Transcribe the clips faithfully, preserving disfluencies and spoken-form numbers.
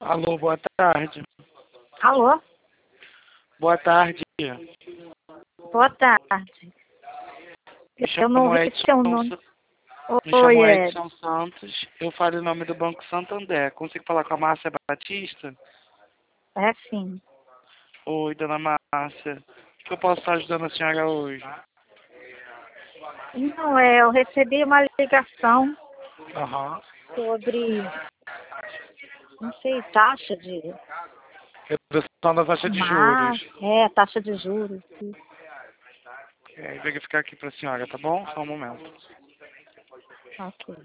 Alô, boa tarde. Alô? Boa tarde. Boa tarde. Me Eu não chamo ouvi seu Edson, nome. me Oi, chamo Ed. Edson Santos. Eu falo em nome do Banco Santander. Consigo falar com a Márcia Batista? É sim. Oi, dona Márcia. O que eu posso estar ajudando a senhora hoje? Não, é, eu recebi uma ligação Aham. sobre, não sei, taxa de Redução da taxa de mar, juros. é, taxa de juros. Isso. É, verificar aqui para a senhora, tá bom? Só um momento. Ok.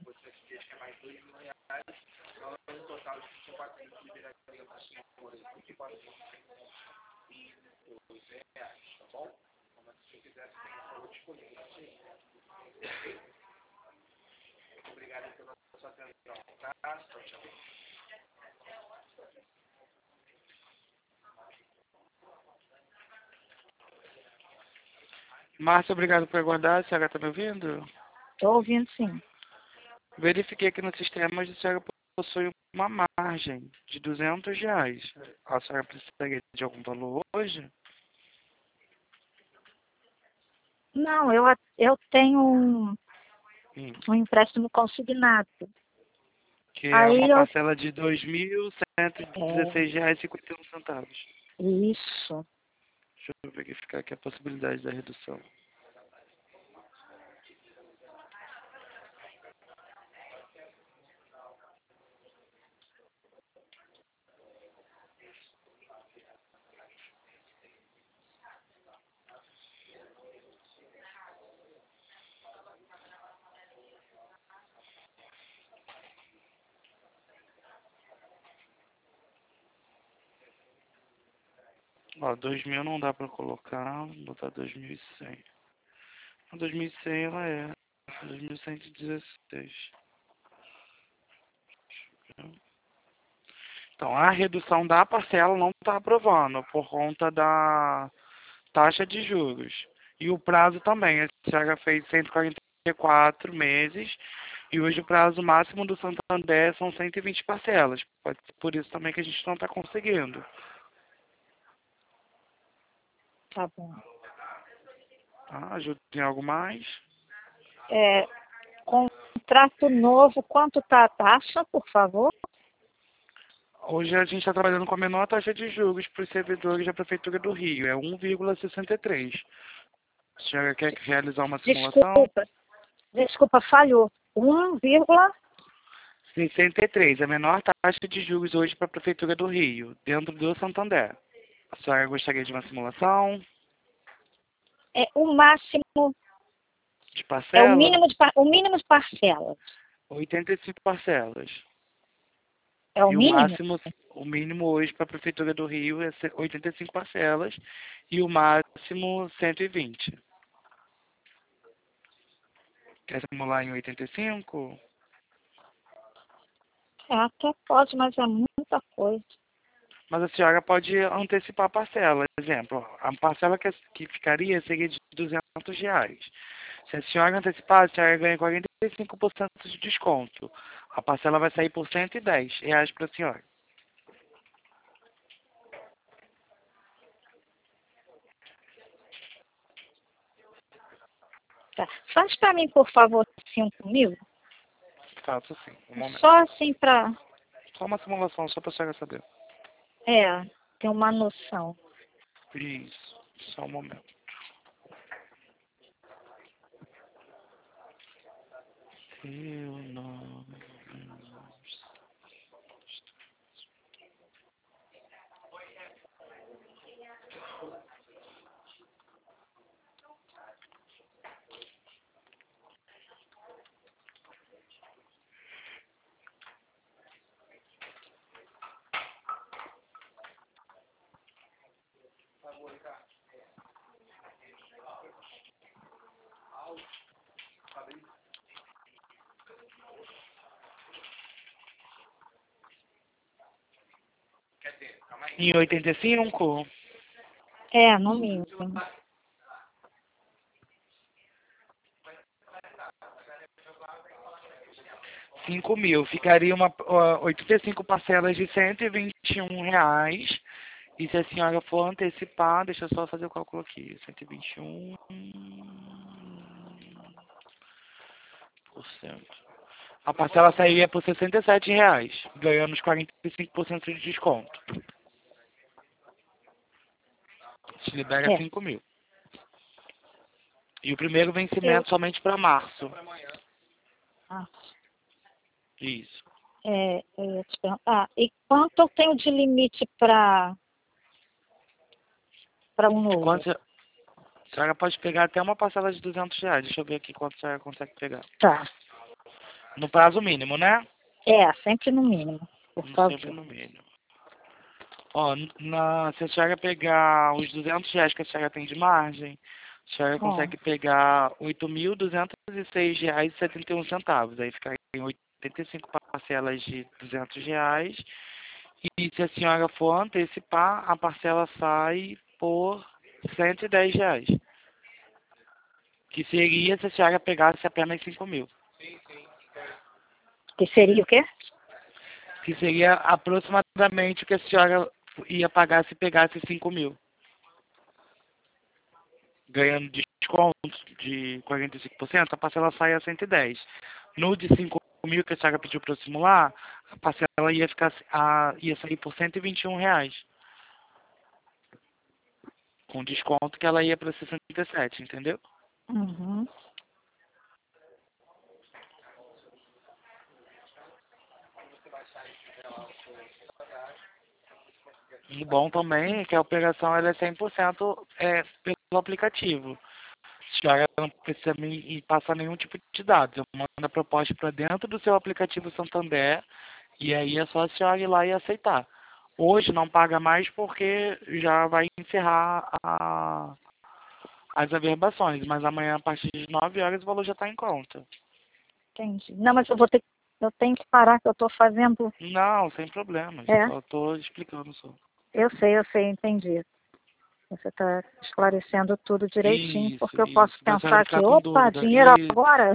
Márcia, obrigado por aguardar. A senhora está me ouvindo? Estou ouvindo sim. Verifiquei aqui no sistema, a senhora possui uma margem de duzentos reais. A senhora precisaria de algum valor hoje? Não, eu, eu tenho um, Hum. um empréstimo consignado. Que é Aí uma eu... parcela de dois mil cento e dezesseis reais e cinquenta e um centavos. É, isso. Deixa eu verificar aqui a possibilidade da redução. Ó, dois mil não dá pra colocar, vou botar dois mil e cem. A dois mil e cem ela é dois mil cento e dezesseis. Então, a redução da parcela não está aprovando por conta da taxa de juros. E o prazo também. A senhora fez cento e quarenta e quatro meses e hoje o prazo máximo do Santander são cento e vinte parcelas. Pode ser por isso também que a gente não está conseguindo. Tá bom. Tá? Ajuda em algo mais? É, contrato novo, quanto tá a taxa, por favor? Hoje a gente está trabalhando com a menor taxa de juros para os servidores da Prefeitura do Rio. É um vírgula sessenta e três. A senhora quer realizar uma simulação? Desculpa, desculpa, falhou. um, sessenta e três, a menor taxa de juros hoje para a Prefeitura do Rio, dentro do Santander. A senhora gostaria de uma simulação é o máximo, de é o parcela? mínimo de, par- o mínimo de parcelas. oitenta e cinco parcelas. É o E o mínimo? máximo, o mínimo hoje para a Prefeitura do Rio é oitenta e cinco parcelas e o máximo cento e vinte. Quer simular em oitenta e cinco? É, até pode, mas é muita coisa. Mas a senhora pode antecipar a parcela. Exemplo, a parcela que, que ficaria seria de duzentos reais. Se a senhora antecipar, a senhora ganha quarenta e cinco por cento de desconto. A parcela vai sair por cento e dez reais para a senhora. Tá. Faz para mim, por favor, cinco mil. Faço assim, um momento. Só assim para, Só uma simulação, só para a senhora saber. é, ter uma noção. Isso, só um momento. Eu não... Em oitenta e cinco? É, no mínimo. cinco mil. Ficaria uma, ó, oitenta e cinco parcelas de cento e vinte e um reais. E se a senhora for antecipar, deixa eu só fazer o cálculo aqui. cento e vinte e um por cento. A parcela sairia por sessenta e sete reais, ganhando os quarenta e cinco por cento de desconto. Te libera É. cinco mil. E o primeiro Eu, vencimento somente para março. ah, Isso. é, eu ia te perguntar. Ah, e quanto eu tenho de limite para para um novo? Quanto, a senhora pode pegar até uma parcela de duzentos reais. Deixa eu ver aqui quanto a senhora consegue pegar. Tá. No prazo mínimo, né? É, sempre no mínimo, por Sempre favor. no mínimo. Ó, na, se a senhora pegar os duzentos reais que a senhora tem de margem, a senhora Ó, consegue pegar oito mil duzentos e seis reais e setenta e um centavos. Aí fica em oitenta e cinco parcelas de duzentos reais. E se a senhora for antecipar, a parcela sai por cento e dez reais. Que seria se a senhora pegasse apenas cinco mil. que seria o quê? Que seria aproximadamente o que a senhora ia pagar se pegasse cinco mil. Ganhando desconto de quarenta e cinco por cento, a parcela sai a cento e dez. No de cinco mil que a senhora pediu para eu simular, a parcela ia, ficar, a, ia sair por cento e vinte e um reais. Com desconto que ela ia para sessenta e sete, entendeu? Uhum. E bom também é que a operação ela é cem por cento é, pelo aplicativo. A senhora não precisa me passar nenhum tipo de dados. Eu mando a proposta para dentro do seu aplicativo Santander e aí é só a senhora ir lá e aceitar. Hoje não paga mais porque já vai encerrar a, as averbações, mas amanhã a partir de nove horas o valor já está em conta. Entendi. Não, mas eu vou ter, eu tenho que parar que eu estou fazendo. Não, sem problemas. É, Só estou explicando só. eu sei, eu sei, entendi. Você está esclarecendo tudo direitinho, Isso, porque eu posso isso. Para a senhora pensar ficar que, com opa, dúvida. dinheiro Isso. agora?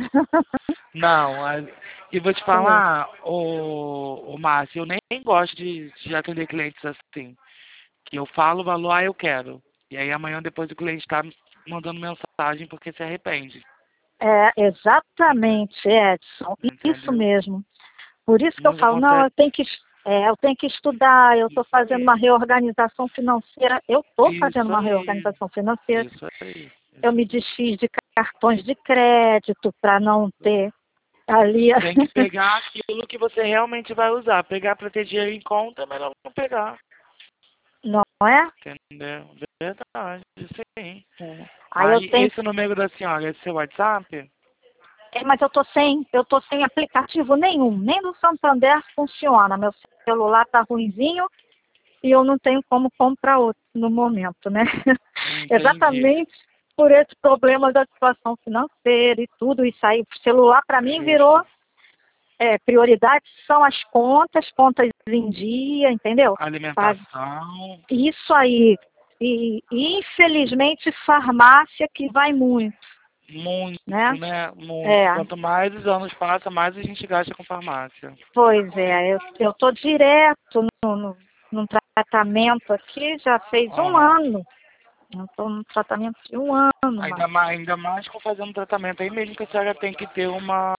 Não, a- e vou te É. falar, o, o Márcio, eu nem gosto de, de atender clientes assim. Que eu falo o valor, ah, eu quero. E aí amanhã depois o cliente está mandando mensagem porque se arrepende. É, exatamente, Edson. Isso Entendeu? mesmo. Por isso que eu Mas falo, não, acontece eu tenho que, é, eu tenho que estudar, eu estou isso fazendo aí. uma reorganização financeira, eu estou fazendo Isso uma aí. reorganização financeira. Isso aí. Eu Isso me aí. desfiz de cartões de crédito para não ter ali. Tem que pegar aquilo que você realmente vai usar. Pegar para ter dinheiro em conta é melhor não pegar. Não é? Entendeu? Verdade, sim. É. Aí eu Aí, tenho, esse número da senhora, esse seu WhatsApp? é, mas eu tô sem, eu tô sem aplicativo nenhum, nem no Santander funciona. Meu celular tá ruinzinho e eu não tenho como comprar outro no momento, né? Entendi. Exatamente por esse problema da situação financeira e tudo isso aí. O celular para mim virou Justo. é, prioridade são as contas, contas em dia, entendeu? Pague Alimentação. isso aí. E, e, infelizmente farmácia que vai muito, Muito, né? né? Muito. É, Quanto mais os anos passam, mais a gente gasta com farmácia. pois é, eu, eu tô direto no, no, num tratamento aqui, já fez um Aham. ano. Eu estou num tratamento de um ano, Ainda mas mais, ainda mais com fazendo tratamento. Aí mesmo que a senhora tem que ter uma,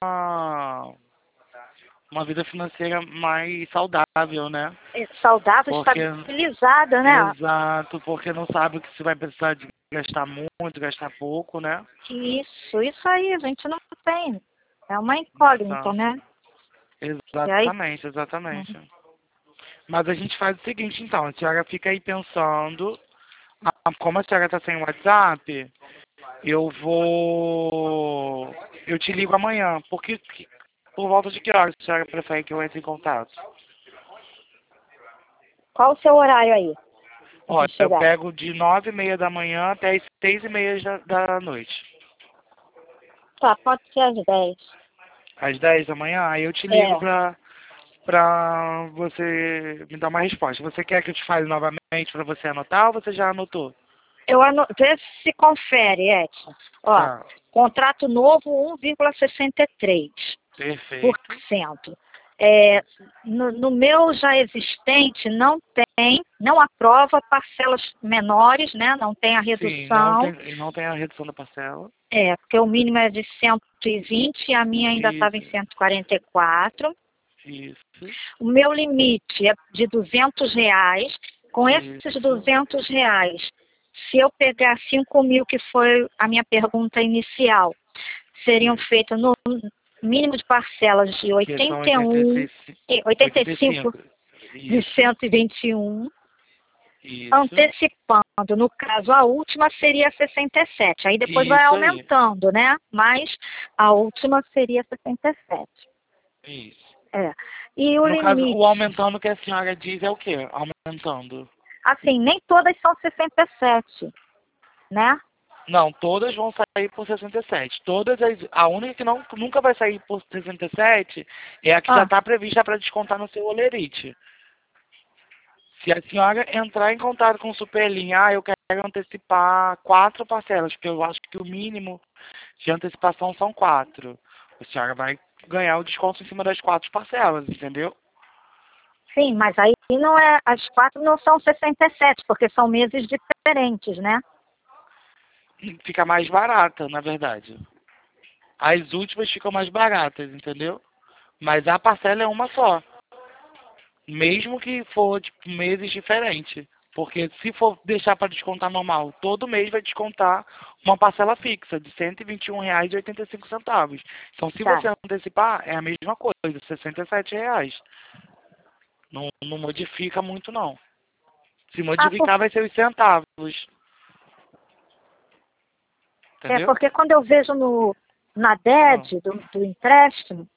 uma vida financeira mais saudável, né? é saudável, Porque, estabilizada, né? exato, porque não sabe o que se vai precisar de gastar muito, gastar pouco, né? Isso, isso aí, a gente não tem. É uma incógnita, Então, né? E aí, exatamente, exatamente. Mas a gente faz o seguinte, então, a senhora fica aí pensando, ah, como a senhora está sem WhatsApp, eu vou, eu te ligo amanhã, porque por volta de que horas a senhora prefere que eu entre em contato? qual o seu horário aí Olha, de eu chegar? pego de nove e meia da manhã até as seis e meia da da noite. Tá, pode ser às dez. Às dez da manhã, aí eu te ligo É, pra, pra você me dar uma resposta. Você quer que eu te fale novamente pra você anotar ou você já anotou? eu ano... Vê se confere, Edson. Ó, Tá. Contrato novo um vírgula sessenta e três por Perfeito. cento. É, no, no meu já existente não tem, não aprova parcelas menores, né? Não tem a Sim, não redução. tem, não tem a redução da parcela. É, porque o mínimo é de cento e vinte e a minha ainda estava em Isso, cento e quarenta e quatro. isso, O meu limite é de duzentos reais. Com esses isso. duzentos reais, se eu pegar cinco mil, que foi a minha pergunta inicial, seriam Isso. feitas no mínimo de parcelas de Que são oitenta e oitenta e um, seis, eh, oitenta e oitenta e cinco cinco. de Isso, cento e vinte e um, isso, antecipando. No caso, a última seria sessenta e sete. Aí depois vai isso aí. aumentando, né? Mas a última seria sessenta e sete. Isso. É. E o No caso, o limite, aumentando que a senhora diz é o quê? Aumentando. assim, nem todas são sessenta e sete, né? Não, todas vão sair por sessenta e sete. Todas as, a única que não, nunca vai sair por sessenta e sete é a que já Ah, está prevista para descontar no seu olerite. Se a senhora entrar em contato com o Superlinha, ah, eu quero antecipar quatro parcelas, porque eu acho que o mínimo de antecipação são quatro. A senhora vai ganhar o desconto em cima das quatro parcelas, entendeu? sim, mas aí não é, as quatro não são sessenta e sete, porque são meses diferentes, né? Fica mais barata, na verdade. As últimas ficam mais baratas, entendeu? Mas a parcela é uma só. Mesmo que for tipo, meses diferentes. Porque se for deixar para descontar normal, todo mês vai descontar uma parcela fixa de cento e vinte e um reais e oitenta e cinco centavos. Então, se Tá. você antecipar, é a mesma coisa, sessenta e sete reais. Não, não modifica muito, não. Se Ah, por, modificar, vai ser os centavos. é Entendeu? porque quando eu vejo no, na Ah. D E D do, do empréstimo,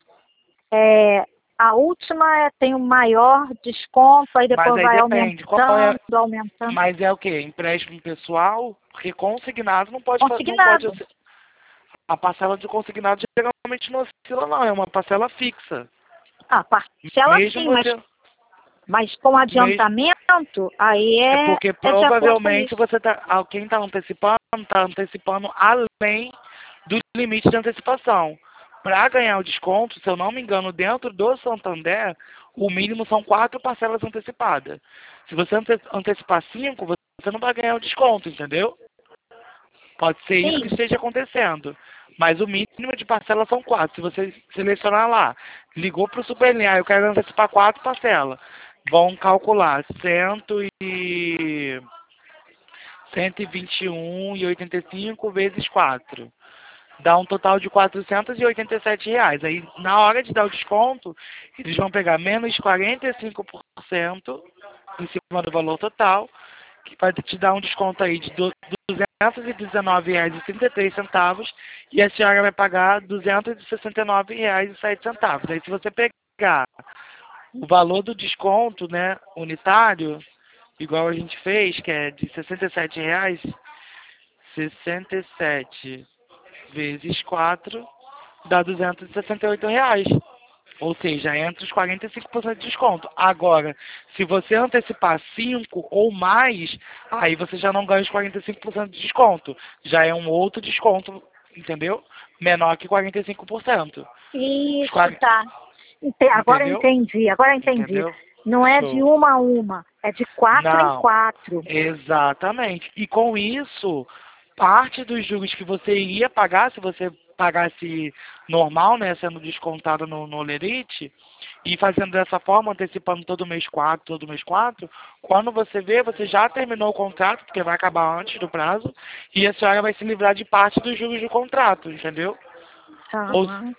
é, a última é, tem o maior desconto, aí Mas depois aí vai depende. Qual é? aumentando, aumentando. Mas é o quê? Empréstimo pessoal? Porque consignado não pode, fa- não pode. Consignado. A parcela de consignado geralmente não oscila, não. É uma parcela fixa. Ah, parcela Mesmo sim, mas, você. mas com Mesmo, adiantamento, aí é é, porque é de acordo com provavelmente isso. você tá. ah, Quem está antecipando, está antecipando além do limite de antecipação. Para ganhar o desconto, se eu não me engano, dentro do Santander, o mínimo são quatro parcelas antecipadas. Se você ante- antecipar cinco, você não vai ganhar o desconto, entendeu? Pode ser isso que Sim, esteja acontecendo. Mas o mínimo de parcela são quatro. Se você selecionar lá, ligou para o Superlinha, eu quero antecipar quatro parcelas. Vão calcular cento e cento e vinte e um e oitenta e cinco vezes quatro. Dá um total de quatrocentos e oitenta e sete reais. Aí, na hora de dar o desconto, eles vão pegar menos quarenta e cinco por cento em cima do valor total, que vai te dar um desconto aí de duzentos e dezenove reais e trinta e três centavos e a senhora vai pagar duzentos e sessenta e nove reais e sete centavos. Aí, se você pegar o valor do desconto, né, unitário, igual a gente fez, que é de sessenta e sete reais, sessenta e sete vezes quatro dá duzentos e sessenta e oito reais. Ou seja, entre os quarenta e cinco por cento de desconto. Agora, se você antecipar cinco ou mais, aí você já não ganha os quarenta e cinco por cento de desconto. Já é um outro desconto, entendeu? Menor que quarenta e cinco por cento. Os isso, quarenta tá. Ente- Agora eu Entendeu? entendi, agora eu entendi. Entendeu? Não é de Show. uma a uma, é de quatro em Não, quatro. exatamente. E com isso, parte dos juros que você iria pagar, se você pagasse normal, né, sendo descontado no, no Lerite, e fazendo dessa forma, antecipando todo mês quatro, todo mês quatro, quando você vê, você já terminou o contrato, porque vai acabar antes do prazo, e a senhora vai se livrar de parte dos juros do contrato, entendeu? Ou, Aham.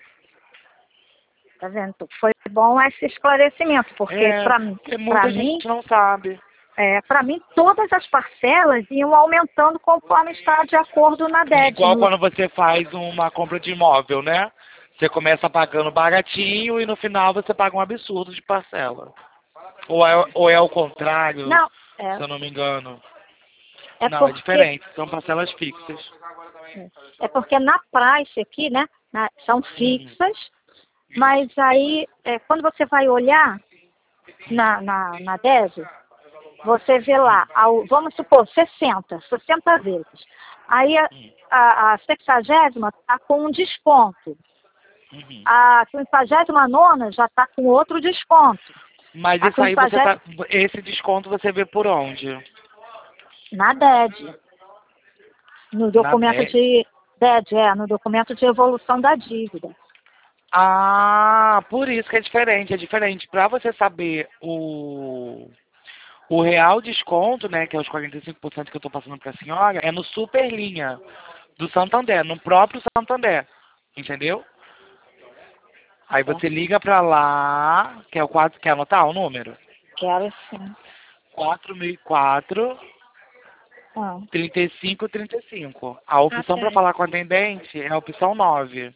Tá vendo? Foi bom esse esclarecimento, porque é, para porque para muita gente mim, não sabe. é, para mim todas as parcelas iam aumentando conforme está de acordo na D E D. Igual No, quando você faz uma compra de imóvel, né? Você começa pagando baratinho e no final você paga um absurdo de parcela. Ou é, ou é o contrário, não, é, se eu não me engano. é Não, é porque diferente, são parcelas fixas. é porque na praxe aqui, né, na- são Uhum. fixas, mas aí é, quando você vai olhar na, na, na D E D, você vê lá, ao- vamos supor, sessenta, sessenta vezes. Aí a, Hum. a, a sexagésima está com um desconto. Uhum. A quinquagésima nona já está com outro desconto. Mas A isso aí você tá. quinquagésima Esse desconto você vê por onde? na D E D. No Na documento D E C? de D E D, é, no documento de evolução da dívida. Ah, por isso que é diferente. É diferente. Para você saber o, o real desconto, né, que é os quarenta e cinco por cento que eu estou passando para a senhora, é no Superlinha do Santander, no próprio Santander. Entendeu? Aí Tá? você liga para lá, que é o quatro, quer anotar o número? Quero sim. quatro mil e quatro, Ah, trinta e cinco, trinta e cinco. A ah, opção para peraí. falar com a atendente é a opção nove.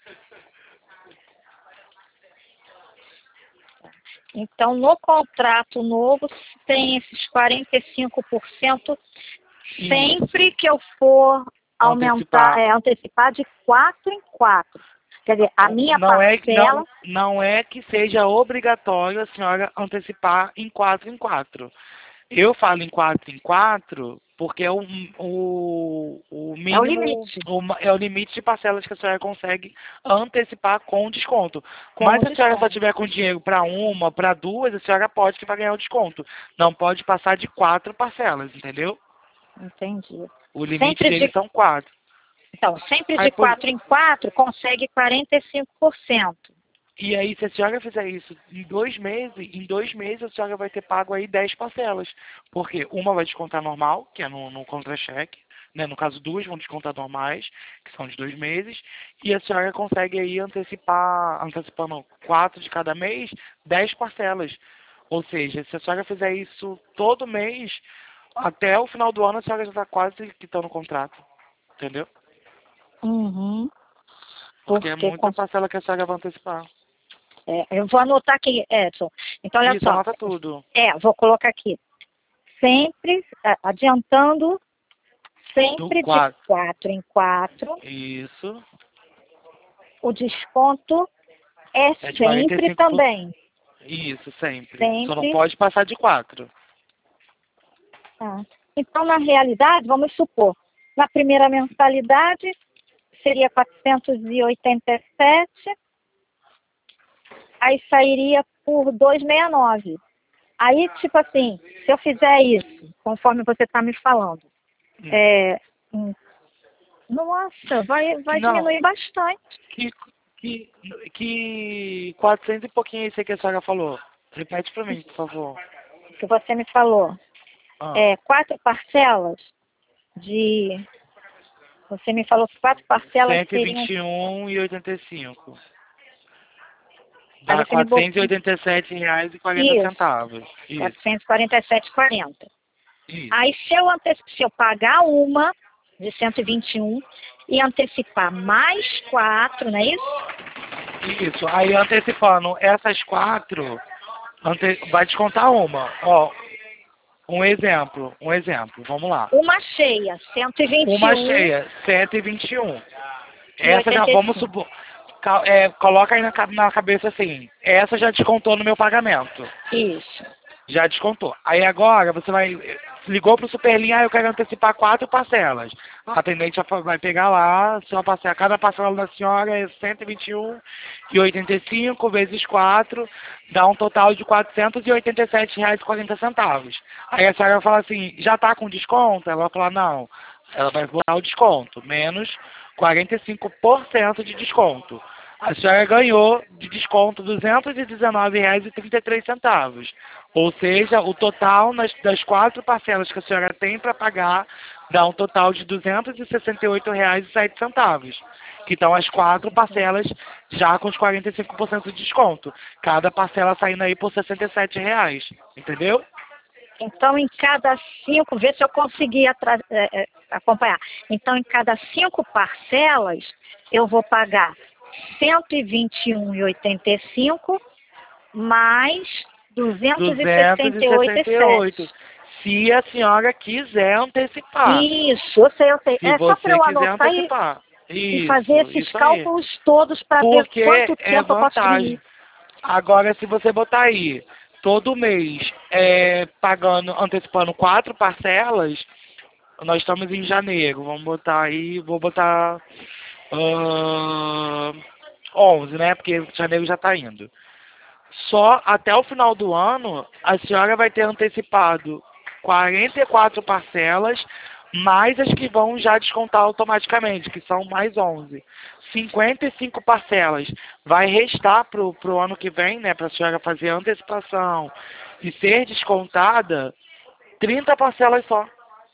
Então, no contrato novo, tem esses quarenta e cinco por cento sempre Isso. que eu for aumentar, Antecipar. é, antecipar de quatro em quatro. Quer dizer, a minha Não é, parcela, não, não é que seja obrigatório a senhora antecipar em quatro em quatro. Eu falo em quatro em quatro porque é o, o, o é o mínimo, limite, o ma- é o limite de parcelas que a senhora consegue antecipar com desconto. com Mas o se a senhora só desconto. tiver com dinheiro para uma, para duas, a senhora pode que vai ganhar o desconto. Não pode passar de quatro parcelas, entendeu? Entendi. O limite Sempre deles de, são quatro. então, sempre Aí, de por, quatro em quatro consegue quarenta e cinco por cento. E aí, se a senhora fizer isso em dois meses, em dois meses a senhora vai ter pago aí dez parcelas. Porque uma vai descontar normal, que é no, no contra-cheque, né? No caso, duas vão descontar normais, que são de dois meses, e a senhora consegue aí antecipar, antecipando quatro de cada mês, dez parcelas. Ou seja, se a senhora fizer isso todo mês, até o final do ano a senhora já está quase quitando o contrato. Entendeu? Uhum. Porque é Porque muita com- parcela que a senhora vai antecipar. é, eu vou anotar aqui, Edson. Então, olha Isso, só. anota tudo. É, vou colocar aqui. Sempre é, adiantando, Do sempre de quatro. quatro em quatro. Isso. O desconto é É de quarenta e sempre cinco por cento. também. Isso, sempre. Só não Sempre. pode passar de quatro. Tá. Então, na realidade, vamos supor, na primeira mensalidade seria quatrocentos e oitenta e sete, aí sairia por duzentos e sessenta e nove. Aí, tipo assim, se eu fizer isso, conforme você está me falando, Hum. é, hum, nossa, vai, Que vai não. diminuir bastante. Que, que, que quatrocentos e pouquinho é isso aí que a senhora falou. Repete pra mim, por favor. Que você me falou. Ah. É, quatro parcelas de. Você me falou que quatro parcelas cento e seriam. vinte e um e oitenta e cinco. Aí Dá você me botou. quatrocentos e oitenta e sete reais e quarenta Isso, centavos. Isso. quatrocentos e quarenta e sete vírgula quarenta. Isso. Aí se eu, ante... se eu pagar uma de cento e vinte e um e antecipar mais quatro, não é isso? Isso. Aí antecipando essas quatro, ante... vai descontar uma. Ó, um exemplo, um exemplo. Vamos lá. Uma cheia, cento e vinte e Uma um cheia, cento e vinte e um. e Essa já, oitenta e vamos cinco. supor, ca- é, coloca aí na, ca- na cabeça assim, essa já descontou no meu pagamento. Isso. Já descontou. Aí agora você vai, ligou pro Superlinha, ah, eu quero antecipar quatro parcelas. A atendente já fa- vai pegar lá, sua parcela, cada parcela da senhora é cento e vinte e um e oitenta e cinco vezes quatro, dá um total de quatrocentos e oitenta e sete reais e quarenta centavos. Aí a senhora vai falar assim, já está com desconto? Ela vai falar, não. Ela vai botar o desconto, menos quarenta e cinco por cento de desconto. A senhora ganhou de desconto duzentos e dezenove reais e trinta e três centavos. Ou seja, o total nas, das quatro parcelas que a senhora tem para pagar dá um total de duzentos e sessenta e oito reais e sete centavos. Que estão as quatro parcelas já com os quarenta e cinco por cento de desconto. Cada parcela saindo aí por sessenta e sete reais. Entendeu? Então, em cada cinco, vê se eu conseguir atra- é, é, acompanhar. Então, em cada cinco parcelas, eu vou pagar cento e vinte e um e oitenta e cinco mais duzentos e sessenta e oito e sete. duzentos e sessenta e oito. Se a senhora quiser antecipar. Isso, eu sei, eu sei. Se É só para você eu quiser anotar e, antecipar. e fazer Isso, esses isso aí. cálculos todos para ver Porque quanto é tempo eu posso vantagem. diminuir. Agora, se você botar aí todo mês é, pagando, antecipando quatro parcelas, nós estamos em janeiro, vamos botar aí, vou botar uh, onze, né? Porque janeiro já está indo. Só até o final do ano, a senhora vai ter antecipado quarenta e quatro parcelas, mais as que vão já descontar automaticamente, que são mais onze. cinquenta e cinco parcelas. Vai restar para o ano que vem, né, para a senhora fazer a antecipação e ser descontada trinta parcelas só.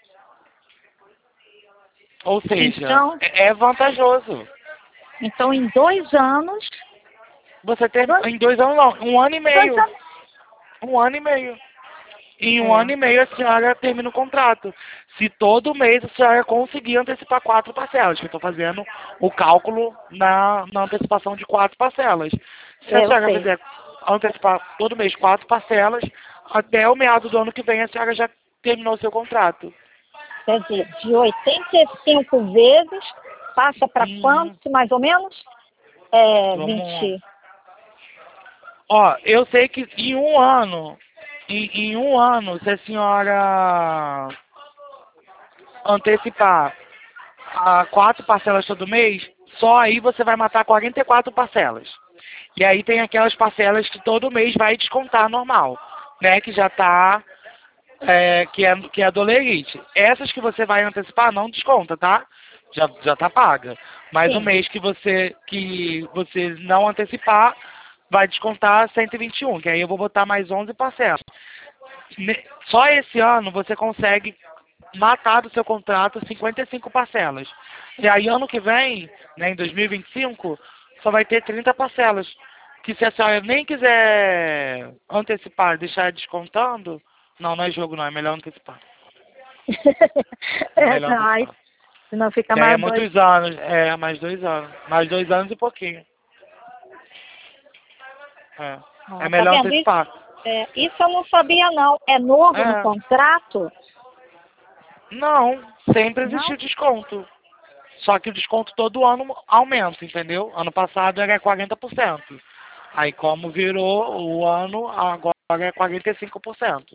Ou seja, Então, é é vantajoso. então em dois anos, Você tem, dois, em dois anos não, um ano e dois meio. anos, Um ano e meio. Em um é, ano e meio a senhora termina o contrato. Se todo mês a senhora conseguir antecipar quatro parcelas, que eu estou fazendo o cálculo na, na antecipação de quatro parcelas. Se a é, eu senhora sei. fizer antecipar todo mês quatro parcelas, até o meado do ano que vem a senhora já terminou o seu contrato. Quer dizer, de oitenta e cinco vezes, passa para Uhum. quanto, mais ou menos? É, Vamos. vinte. Ó, eu sei que em um ano, em, em um ano, se a senhora antecipar a quatro parcelas todo mês, só aí você vai matar quarenta e quatro parcelas. E aí tem aquelas parcelas que todo mês vai descontar normal, né? Que já tá, é, que é, que é a dolerite. Essas que você vai antecipar não desconta, tá? Já, já tá paga. Mas o Sim. mês que você, que você não antecipar, vai descontar cento e vinte e um, que aí eu vou botar mais onze parcelas. Ne- Só esse ano você consegue matar do seu contrato cinquenta e cinco parcelas. E aí ano que vem, né, em dois mil e vinte e cinco, só vai ter trinta parcelas. Que se a senhora nem quiser antecipar, deixar descontando, não, não é jogo não, é melhor antecipar. É É, melhor não, aí, antecipar. senão fica Que aí é mais dois. muitos anos, é, mais dois anos. Mais dois anos e pouquinho. É, Ó, é tá melhor vendo isso? antecipar. É, isso eu não sabia, não. É novo no É, contrato? não, sempre Não? existiu desconto. Só que o desconto todo ano aumenta, entendeu? Ano passado era quarenta por cento. Aí como virou o ano, agora é quarenta e cinco por cento.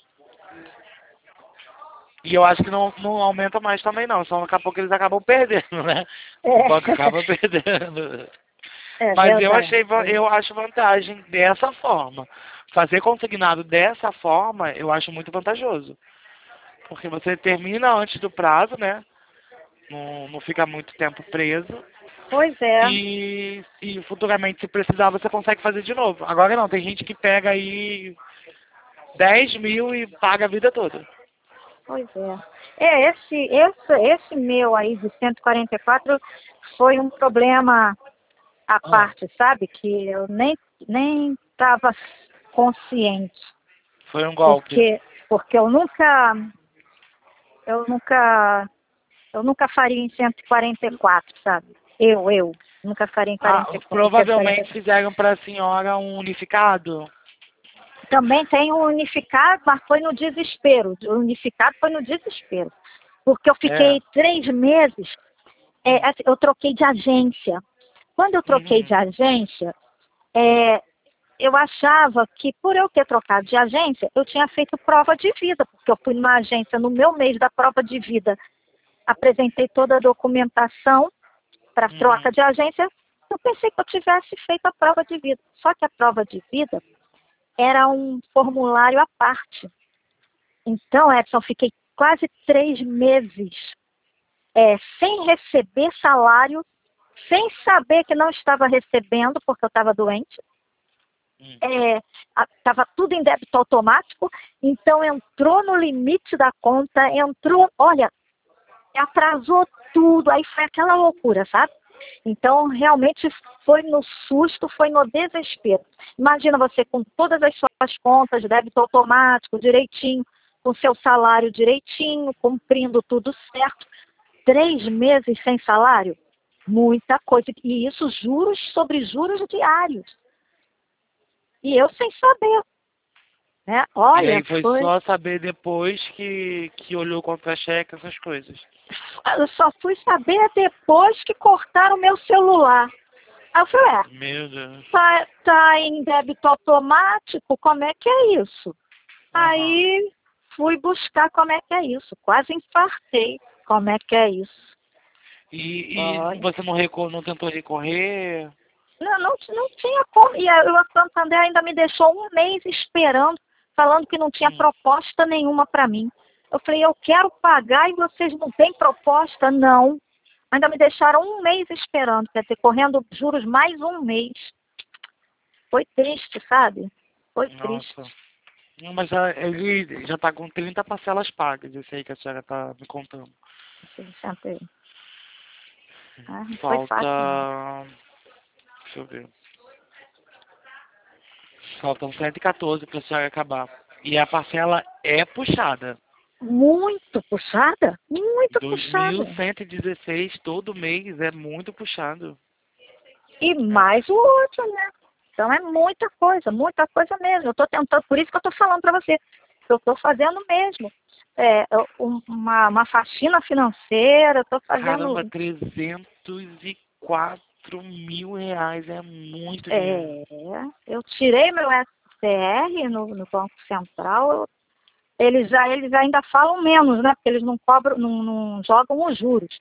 E eu acho que não, não aumenta mais também não, só daqui a pouco eles acabam perdendo, né? O É, banco acaba perdendo. é Mas eu verdade. achei, va- eu acho vantagem dessa forma. Fazer consignado dessa forma, eu acho muito vantajoso. Porque você termina antes do prazo, né? Não, não fica muito tempo preso. Pois é, E, e futuramente, se precisar, você consegue fazer de novo. Agora não, tem gente que pega aí dez mil e paga a vida toda. pois é. É, esse, esse, esse meu aí de cento e quarenta e quatro foi um problema à Ah, parte, sabe? Que eu nem nem estava consciente, foi um golpe. porque porque eu nunca eu nunca eu nunca faria em cento e quarenta e quatro, sabe? Eu, eu nunca faria em Ah, quarenta e quatro, em cento e quarenta e provavelmente quatro. fizeram para a senhora um unificado. Também tem o unificado, mas foi no desespero. O unificado foi no desespero. Porque eu É. fiquei três meses, é, Hum. assim, eu troquei de agência. Quando eu troquei de Uhum. agência, é, eu achava que por eu ter trocado de agência, eu tinha feito prova de vida, porque eu fui numa agência no meu mês da prova de vida, apresentei toda a documentação para troca Uhum. de agência, eu pensei que eu tivesse feito a prova de vida. Só que a prova de vida era um formulário à parte. Então, Edson, eu fiquei quase três meses é, sem receber salário, sem saber que não estava recebendo, porque eu estava doente. Hum. Estava tudo em débito automático, então entrou no limite da conta, entrou, olha, atrasou tudo, aí foi aquela loucura, sabe? Então, realmente foi no susto, foi no desespero. Imagina você com todas as suas contas, débito automático, direitinho, com seu salário direitinho, cumprindo tudo certo. Três meses sem salário? Muita coisa. E isso juros sobre juros diários. E eu sem saber, né? E Olha, aí foi foi... só saber depois que, que olhou o contra-cheque, essas coisas. Eu só fui saber depois que cortaram o meu celular. Aí eu falei, é, Meu Deus. tá, tá em débito automático, como é que é isso? Aham. Aí fui buscar como é que é isso, quase infartei. Como é que é isso? E, e Olha. você não, recor não tentou recorrer? Não, não, não tinha como. E a- o Santander ainda me deixou um mês esperando, falando que não tinha Hum. proposta nenhuma para mim. Eu falei, eu quero pagar e vocês não têm proposta? Não. Ainda me deixaram um mês esperando, quer dizer, correndo juros mais um mês. Foi triste, sabe? Foi triste. Nossa. Não, mas já, ele já tá com trinta parcelas pagas, esse aí que a senhora tá me contando. sessenta e um. Ah, não foi Falta... fácil, não. Deixa eu ver. Faltam cento e quatorze pra senhora acabar. E a parcela é puxada. Muito puxada? Muito dois mil puxada. cento e dezesseis todo mês é muito puxado. E É. mais o outro, né? Então é muita coisa, muita coisa mesmo. Eu estou tentando, por isso que eu estou falando para você. Eu estou fazendo mesmo. É, eu- um- uma, uma faxina financeira, estou Caramba, fazendo. trezentos e quatro mil reais é muito dinheiro. É, eu tirei meu S C R no, no Banco Central. eu- eles, já, eles ainda falam menos, né? Porque eles não cobram, não, não jogam os juros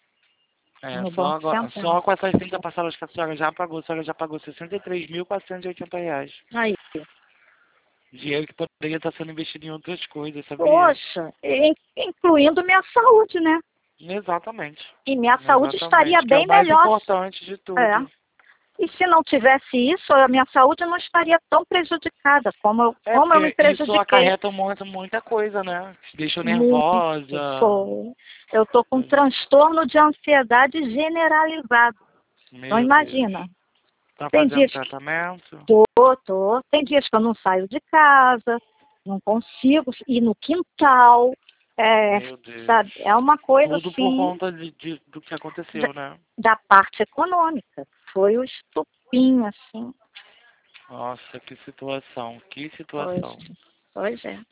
É, no só, Banco agora, Central. só com essas trinta parcelas que a senhora já pagou, a senhora já pagou sessenta e três mil quatrocentos e oitenta reais. Aí. Dinheiro que poderia estar sendo investido em outras coisas, sabia? Poxa, in- incluindo minha saúde, né? Exatamente. E minha saúde estaria Exatamente. Que é o bem mais melhor. importante de É. tudo. E se não tivesse isso, a minha saúde não estaria tão prejudicada como eu, É, como eu me porque isso prejudiquei. acarreta muita, muita coisa, né? Te deixou Muito. nervosa. Foi. Eu estou com um transtorno de ansiedade generalizado. Então Meu Deus. imagina, Tá tem fazendo dias que tratamento? tô, tô, tem dias que eu não saio de casa, não consigo ir no quintal, é, Meu Deus. sabe? É uma coisa Tudo por assim conta de, de- do que da, aconteceu, né? da parte econômica. Foi o estupim, assim. Nossa, que situação, que Pois, situação. pois é.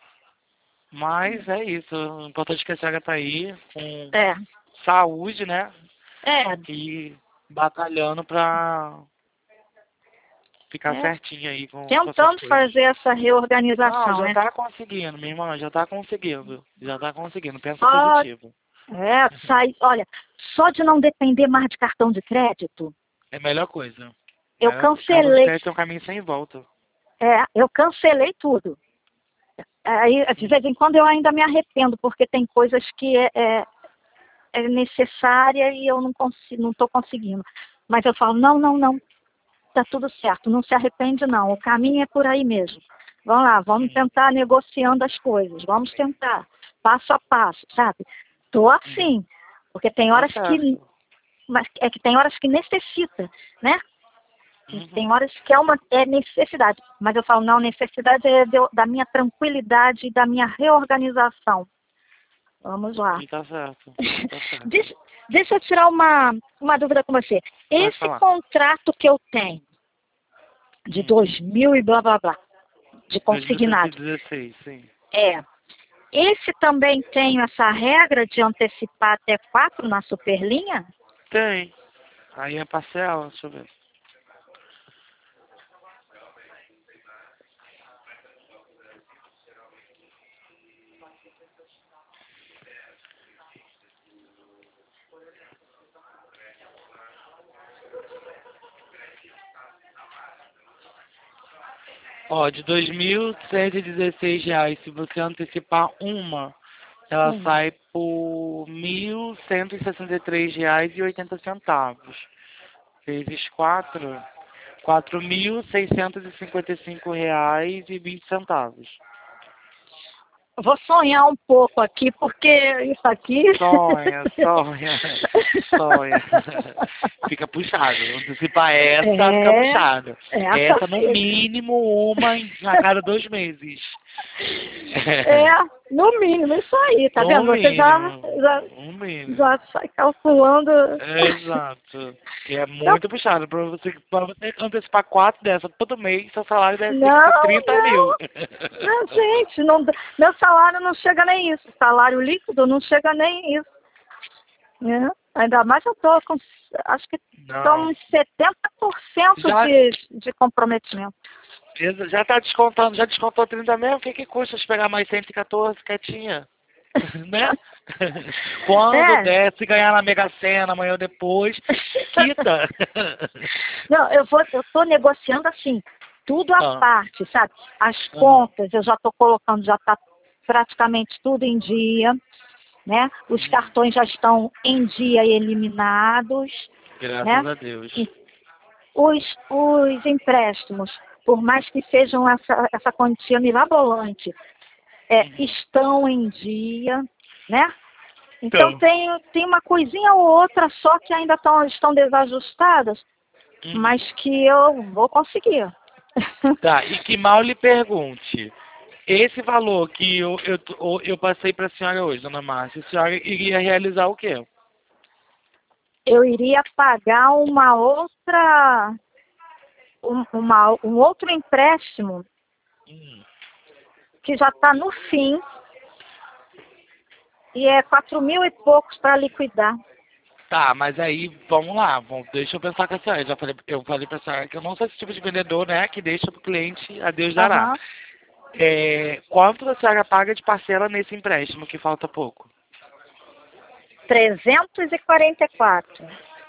Mas é isso, o importante é que a senhora tá aí com É, saúde, né? é, E batalhando pra ficar é. certinho aí com, com essas Tentando coisas. fazer essa Não, reorganização, já né? tá conseguindo, minha irmã, já tá conseguindo. Já tá conseguindo, pensa Só, positivo. é, sai, olha, só de não depender mais de cartão de crédito, É a melhor coisa. eu Melhor coisa. Cartão de cancelei, crédito é um caminho sem volta. é, eu cancelei tudo. Aí, de vez em quando eu ainda me arrependo, porque tem coisas que é, é, é necessária e eu não consigo, não estou conseguindo. Mas eu falo, não, não, não, tá tudo certo, não se arrepende não, o caminho é por aí mesmo. Vamos lá, vamos Hum, tentar negociando as coisas, vamos tentar, passo a passo, sabe? Tô hum. assim, porque tem Tá horas que, certo. mas é que tem horas que necessita, né? Tem Uhum. horas que é uma é necessidade, mas eu falo, não, necessidade é de eu- da minha tranquilidade e da minha reorganização. Vamos lá. E tá certo. E tá certo. Deixa, deixa eu tirar uma, uma dúvida com você. Pode Esse falar. contrato que eu tenho, de Hum. dois mil e blá blá blá, de dois mil cento e consignado, dezesseis, sim. é. Esse também tem essa regra de antecipar até quatro na superlinha? Tem. Aí é parcela, deixa eu ver. Ó, de dois mil cento e dezesseis reais, se você antecipar uma, ela Hum. sai por mil cento e sessenta e três reais e oitenta centavos. Vezes quatro, quatro mil seiscentos e cinquenta e cinco reais e vinte centavos. Vou sonhar um pouco aqui, porque isso aqui. Sonha, sonha, sonha. Fica puxado. Antecipar essa, fica É, puxado. essa Essa, no fica. mínimo, uma em- a cada dois meses. É, no mínimo, isso aí, tá No vendo? Você já, mínimo. já, No mínimo. já sai calculando. Exato. Que é Não, muito puxado. Pra você, pra você antecipar quatro dessas todo mês, seu salário deve ter que ser não, trinta mil. não, gente, não, meu salário não chega nem isso. Salário líquido não chega nem isso. Né? Ainda mais eu tô com, acho que Não. são setenta por cento Já, de, de comprometimento. já tá descontando, já descontou trinta mesmo? O que que custa se pegar mais cento e quatorze quietinha? Né? Quando É. der, se ganhar na Mega Sena, amanhã ou depois, quita. Não, eu vou, eu tô negociando assim, tudo à Ah, parte, sabe? As aham. contas eu já estou colocando, já está praticamente tudo em dia, né? Os Uhum. cartões já estão em dia e eliminados, né? Graças a Deus. E os, os empréstimos, por mais que sejam essa, essa quantia mirabolante, é, Uhum. estão em dia, né? Então Então. tem, tem uma coisinha ou outra só que ainda tão, estão desajustadas, Uhum. mas que eu vou conseguir. Tá, e que mal lhe pergunte. Esse valor que eu, eu, eu passei para a senhora hoje, dona Márcia, a senhora iria realizar o quê? Eu iria pagar uma outra, um, uma, um outro empréstimo Hum. que já está no fim e é quatro mil e poucos para liquidar. Tá, mas aí, vamos lá, vamos, deixa eu pensar com a senhora. Eu já falei, eu falei pra senhora que eu não sou esse tipo de vendedor, né, que deixa pro cliente a Deus dará. Aham. É, quanto a senhora paga de parcela nesse empréstimo, que falta pouco? trezentos e quarenta e quatro.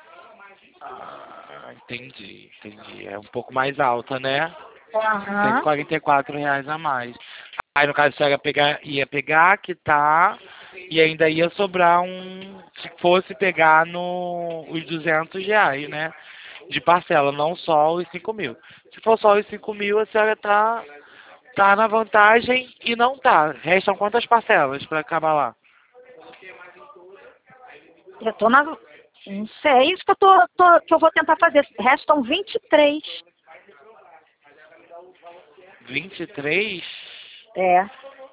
Ah, entendi, entendi. É um pouco mais alta, né? cento e Aham. quarenta e quatro reais a mais. Aí, no caso, a senhora pegar, ia pegar, quitar, e ainda ia sobrar um, se fosse pegar no, os duzentos reais, né? De parcela, não só os cinco mil. Se for só os cinco mil, a senhora tá, tá na vantagem e não tá. Restam quantas parcelas para acabar lá? Eu tô na. Não sei, é isso que eu, tô, tô- que eu vou tentar fazer. Restam vinte e três. vinte e três? É.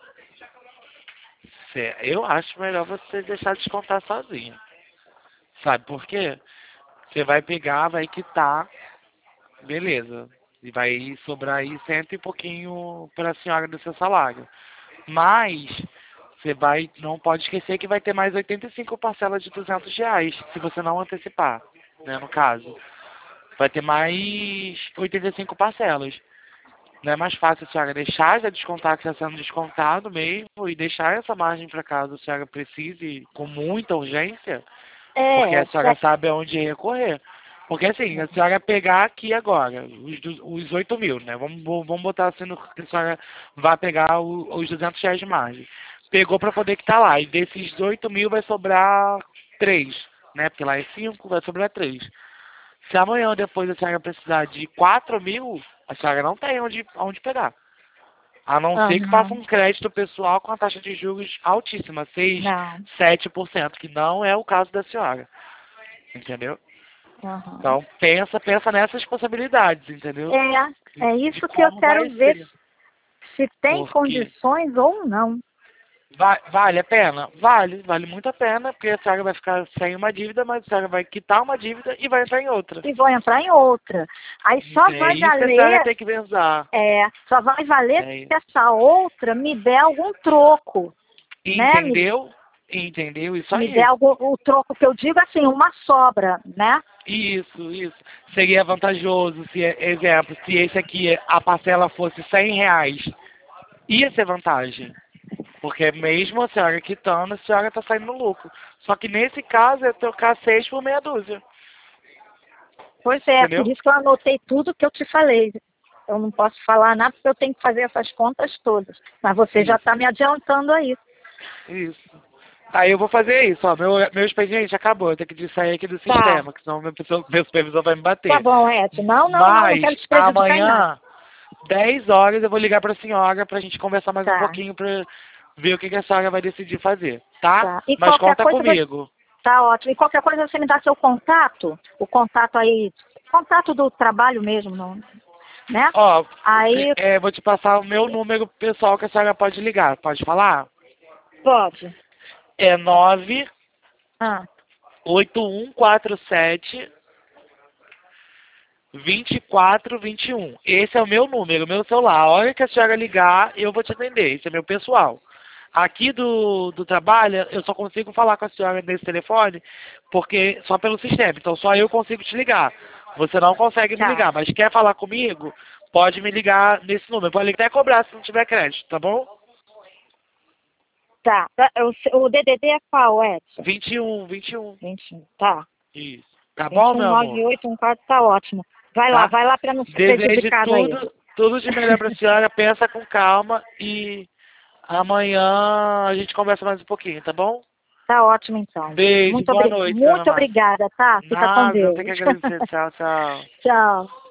Cê- Eu acho melhor você deixar descontar sozinho. Sabe por quê? Você vai pegar, vai quitar, beleza. E vai sobrar aí cento e pouquinho para a senhora do seu salário. Mas você vai, não pode esquecer que vai ter mais oitenta e cinco parcelas de duzentos reais, se você não antecipar, né, no caso. Vai ter mais oitenta e cinco parcelas. Não é mais fácil a senhora deixar já descontar que está sendo descontado mesmo e deixar essa margem para caso a senhora precise com muita urgência, porque É, a é, senhora sabe aonde recorrer. Porque assim, a senhora pegar aqui agora, os, du- os oito mil, né? Vamos, bo- vamos botar assim no que a senhora vai pegar o- os duzentos reais de margem. Pegou para poder que tá lá. E desses oito mil vai sobrar três, né? Porque lá é cinco, vai sobrar três. Se amanhã ou depois a senhora precisar de quatro mil, a senhora não tem onde, onde pegar. A não ser que faça aham. um crédito pessoal com a taxa de juros altíssima, seis, Não. sete por cento, que não é o caso da senhora. Entendeu? Aham. Então pensa, pensa nessas possibilidades, entendeu? É, é De isso que eu como vai quero ver ser. se tem Porque condições ou não. va- vale a pena? Vale, vale muito a pena, porque a senhora vai ficar sem uma dívida, mas a senhora vai quitar uma dívida e vai entrar em outra. E vou entrar em outra. Aí só É vai isso que a senhora valer, tem que pensar. é, só vai valer É se essa outra me der algum troco, né? Me, Entendeu? Entendeu? Isso me der aí. algum, o troco que eu digo assim, uma sobra, né? Isso, isso. Seria vantajoso se, exemplo, se esse aqui, a parcela fosse cem reais, ia ser vantagem. Porque mesmo a senhora quitando, a senhora está saindo no lucro. Só que nesse caso é trocar seis por meia dúzia. Pois é, por Entendeu? isso que eu anotei tudo que eu te falei. Eu não posso falar nada porque eu tenho que fazer essas contas todas. Mas você já está Isso, me adiantando aí. isso. Aí eu vou fazer isso, ó. Meu, meu expediente acabou. Eu tenho que sair aqui do Tá, sistema, que senão meu, pessoa- meu supervisor vai me tá bater. bom, Ed. Não, não, não, não Mas quero te prejudicar em nada. amanhã, dez horas, eu vou ligar para a senhora para a gente conversar mais um Tá, pouquinho para ver o que, que a senhora vai decidir fazer, tá? tá. E Mas qualquer conta coisa, você- comigo. tá ótimo. E qualquer coisa você me dá seu contato, o contato aí, contato do trabalho mesmo, não, né? Ó, Aí, é, vou te passar o meu número pessoal que a senhora pode ligar. Pode falar? pode. É nove Ah, oito um quatro sete vinte e quatro vinte e um. Esse é o meu número, meu celular. A hora que a senhora ligar, eu vou te atender. Esse é meu pessoal. Aqui do, do trabalho, eu só consigo falar com a senhora nesse telefone, porque só pelo sistema. Então só eu consigo te ligar. Você não consegue me tá. ligar, mas quer falar comigo? Pode me ligar nesse número. Pode até cobrar se não tiver crédito, tá bom? Tá. Tá, O, o D D D é qual, Edson? vinte e um, vinte e um. vinte e um. Tá. Isso. Tá bom, meu nove amor? oito um quatro tá ótimo. Vai Tá? lá, vai lá pra não ser Desejo prejudicado aí. tudo, tudo de melhor pra senhora. Pensa com calma e amanhã a gente conversa mais um pouquinho, tá bom? Tá ótimo, então. Beijo, Muito, boa obri- noite, muito Ana Márcia. obrigada, tá? Fica com Nada, eu Deus. tenho que agradecer. Tchau, tchau. Tchau.